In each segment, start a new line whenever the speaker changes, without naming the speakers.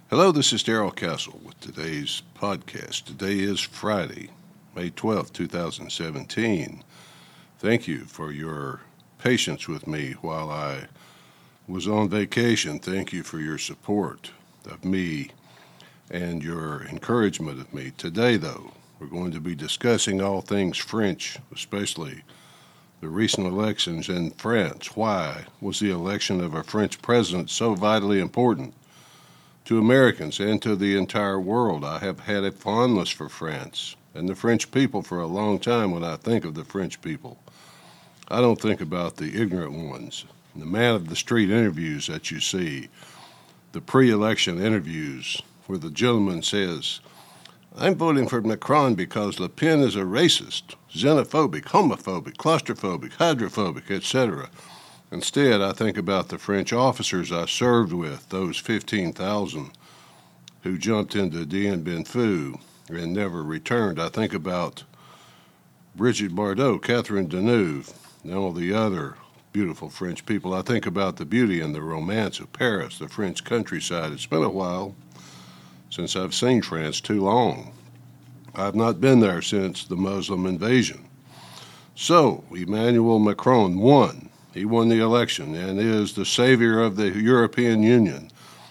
Hello, this is Daryl Castle with today's podcast. Today is Friday, May 12th, 2017. Thank you for your patience with me while I was on vacation. Thank you for your support of me and your encouragement of me. Today, though, we're going to be discussing all things French, especially the recent elections in France. Why was the election of a French president so vitally important to Americans and to the entire world? I have had a fondness for France and the French people for a long time. When I think of the French people, I don't think about the ignorant ones, the man of the street interviews that you see, the pre-election interviews where the gentleman says, I'm voting for Macron because Le Pen is a racist, xenophobic, homophobic, claustrophobic, hydrophobic, etc. Instead, I think about the French officers I served with, those 15,000 who jumped into Dien Bien Phu and never returned. I think about Brigitte Bardot, Catherine Deneuve, and all the other beautiful French people. I think about the beauty and the romance of Paris, the French countryside. It's been a while since I've seen France, too long. I've not been there since the Muslim invasion. So, Emmanuel Macron won. He won the election and is the savior of the European Union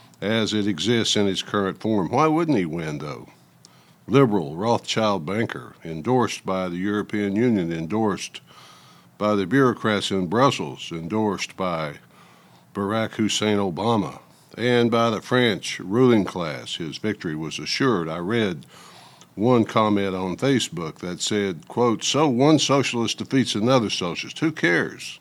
as it exists in its current form. Why wouldn't he win, though? Liberal, Rothschild banker, endorsed by the European Union, endorsed by the bureaucrats in Brussels, endorsed by Barack Hussein Obama, and by the French ruling class. His victory was assured. I read one comment on Facebook that said, quote, so one socialist defeats another socialist. Who cares?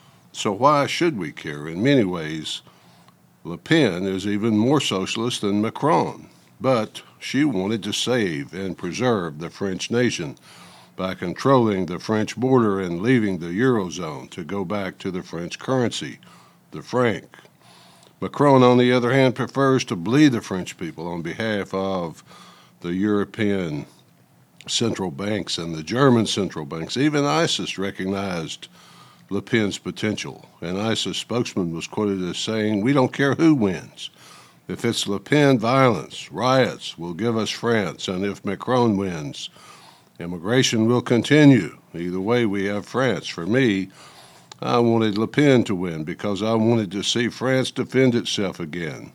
So why should we care? In many ways, Le Pen is even more socialist than Macron, but she wanted to save and preserve the French nation by controlling the French border and leaving the Eurozone to go back to the French currency, the franc. Macron, on the other hand, prefers to bleed the French people on behalf of the European central banks and the German central banks. Even ISIS recognized Le Pen's potential. An ISIS spokesman was quoted as saying, we don't care who wins. If it's Le Pen, violence, riots will give us France, and if Macron wins, immigration will continue. Either way, we have France. For me, I wanted Le Pen to win because I wanted to see France defend itself again.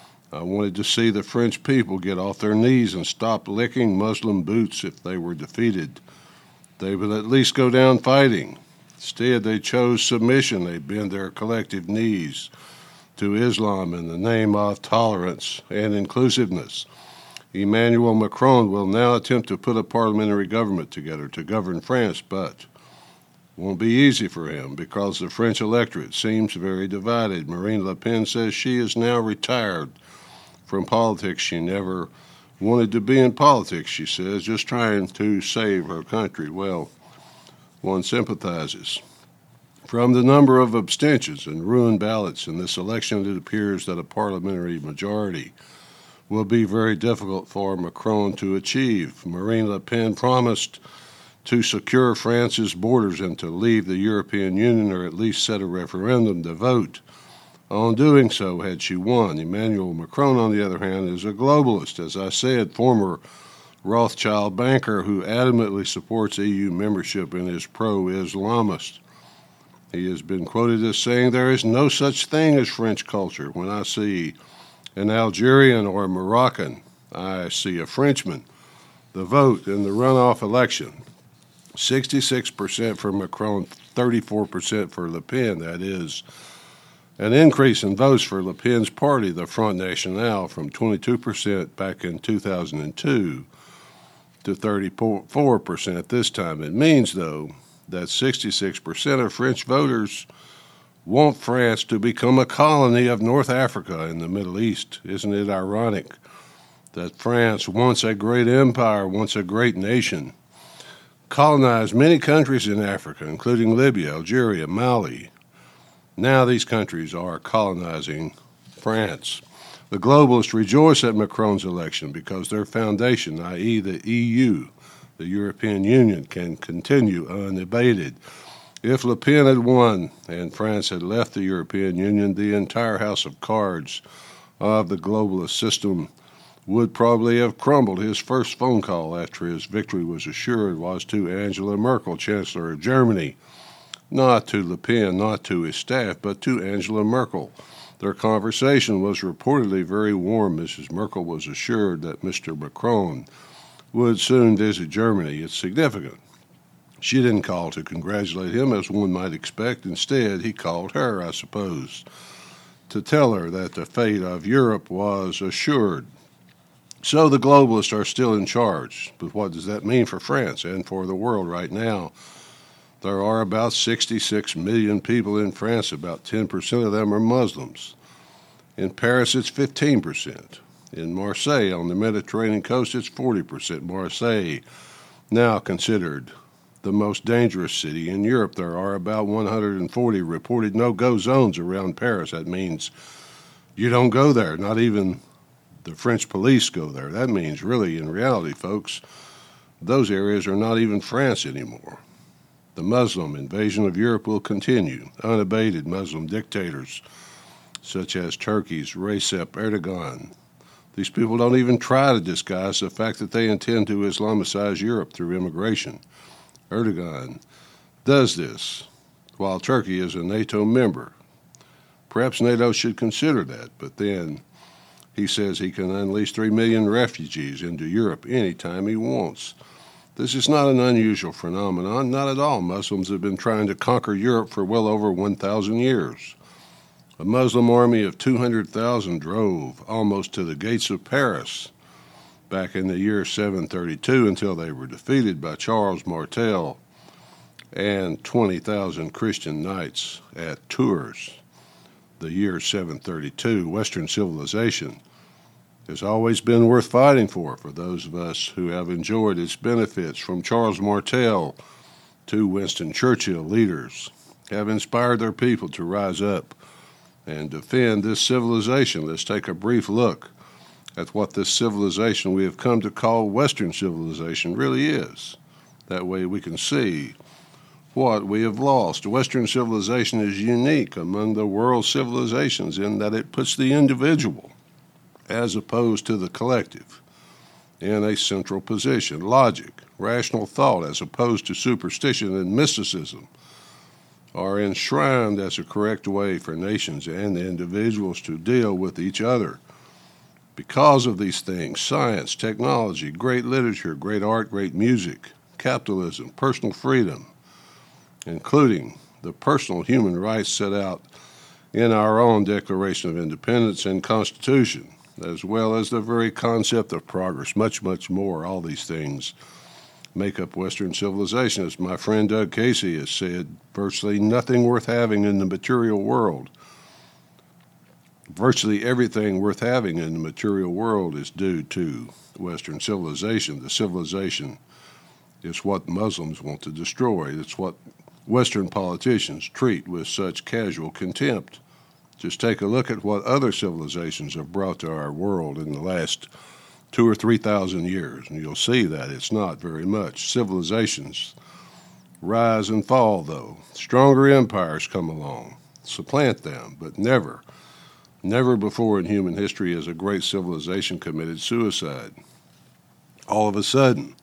I wanted to see the French people get off their knees and stop licking Muslim boots if they were defeated. They would at least go down fighting. Instead, they chose submission. They bend their collective knees to Islam in the name of tolerance and inclusiveness. Emmanuel Macron will now attempt to put a parliamentary government together to govern France, but it won't be easy for him because the French electorate seems very divided. Marine Le Pen says she is now retired from politics. She never wanted to be in politics, she says, just trying to save her country. Well, one sympathizes. From the number of abstentions and ruined ballots in this election, it appears that a parliamentary majority will be very difficult for Macron to achieve. Marine Le Pen promised to secure France's borders and to leave the European Union, or at least set a referendum to vote on doing so had she won. Emmanuel Macron, on the other hand, is a globalist, as I said, former Rothschild banker who adamantly supports EU membership and is pro-Islamist. He has been quoted as saying, there is no such thing as French culture. When I see an Algerian or a Moroccan, I see a Frenchman. The vote in the runoff election, 66% for Macron, 34% for Le Pen. That is an increase in votes for Le Pen's party, the Front National, from 22% back in 2002 to 34% this time. It means, though, that 66% of French voters want France to become a colony of North Africa in the Middle East. Isn't it ironic that France, once a great empire, once a great nation, colonized many countries in Africa, including Libya, Algeria, Mali? Now these countries are colonizing France. The globalists rejoice at Macron's election because their foundation, i.e. the EU, the European Union, can continue unabated. If Le Pen had won and France had left the European Union, the entire house of cards of the globalist system would probably have crumbled. His first phone call after his victory was assured was to Angela Merkel, Chancellor of Germany. Not to Le Pen, not to his staff, but to Angela Merkel. Their conversation was reportedly very warm. Mrs. Merkel was assured that Mr. Macron would soon visit Germany. It's significant. She didn't call to congratulate him, as one might expect. Instead, he called her, I suppose, to tell her that the fate of Europe was assured. So the globalists are still in charge. But what does that mean for France and for the world right now? There are about 66 million people in France. About 10% of them are Muslims. In Paris, it's 15%. In Marseille, on the Mediterranean coast, it's 40%. Marseille, now considered the most dangerous city in Europe. There are about 140 reported no-go zones around Paris. That means you don't go there. Not even the French police go there. That means, really, in reality, folks, those areas are not even France anymore. The Muslim invasion of Europe will continue. Unabated Muslim dictators, such as Turkey's Recep Erdogan. These people don't even try to disguise the fact that they intend to Islamicize Europe through immigration. Erdogan does this while Turkey is a NATO member. Perhaps NATO should consider that, but then he says he can unleash 3 million refugees into Europe anytime he wants. This is not an unusual phenomenon, not at all. Muslims have been trying to conquer Europe for well over 1,000 years. A Muslim army of 200,000 drove almost to the gates of Paris back in the year 732 until they were defeated by Charles Martel and 20,000 Christian knights at Tours. The year 732, Western civilization has always been worth fighting for those of us who have enjoyed its benefits. From Charles Martel to Winston Churchill, leaders have inspired their people to rise up and defend this civilization. Let's take a brief look at what this civilization we have come to call Western civilization really is. That way we can see what we have lost. Western civilization is unique among the world civilizations in that it puts the individual as opposed to the collective in a central position. Logic, rational thought, as opposed to superstition and mysticism, are enshrined as a correct way for nations and individuals to deal with each other. Because of these things, science, technology, great literature, great art, great music, capitalism, personal freedom, including the personal human rights set out in our own Declaration of Independence and Constitution, as well as the very concept of progress, much, much more. All these things make up Western civilization. As my friend Doug Casey has said, virtually nothing worth having in the material world, virtually everything worth having in the material world is due to Western civilization. The civilization is what Muslims want to destroy. It's what Western politicians treat with such casual contempt. Just take a look at what other civilizations have brought to our world in the last 2,000 or 3,000 years, and you'll see that it's not very much. Civilizations rise and fall, though. Stronger empires come along, supplant them, but never before in human history has a great civilization committed suicide. All of a sudden,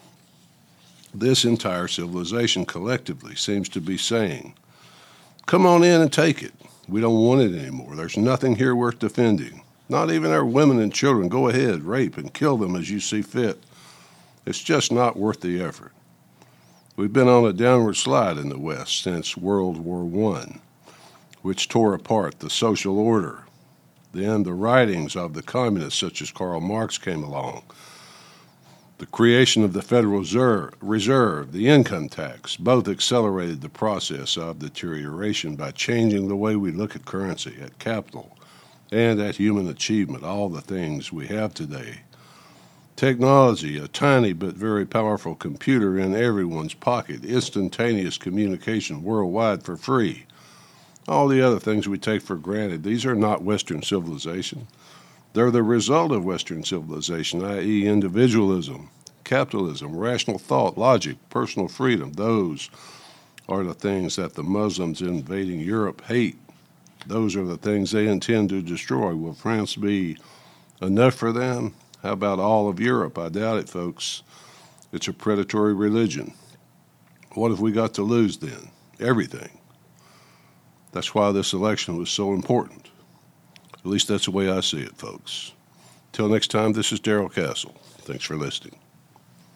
this entire civilization collectively seems to be saying, come on in and take it. We don't want it anymore. There's nothing here worth defending. Not even our women and children. Go ahead, rape and kill them as you see fit. It's just not worth the effort. We've been on a downward slide in the West since World War I, which tore apart the social order. Then the writings of the communists, such as Karl Marx, came along. The creation of the Federal Reserve, the income tax, both accelerated the process of deterioration by changing the way we look at currency, at capital, and at human achievement, all the things we have today. Technology, a tiny but very powerful computer in everyone's pocket, instantaneous communication worldwide for free. All the other things we take for granted, these are not Western civilization. They're the result of Western civilization, i.e. individualism, capitalism, rational thought, logic, personal freedom. Those are the things that the Muslims invading Europe hate. Those are the things they intend to destroy. Will France be enough for them? How about all of Europe? I doubt it, folks. It's a predatory religion. What have we got to lose then? Everything. That's why this election was so important. At least that's the way I see it, folks. Till next time, this is Darrell Castle. Thanks for listening.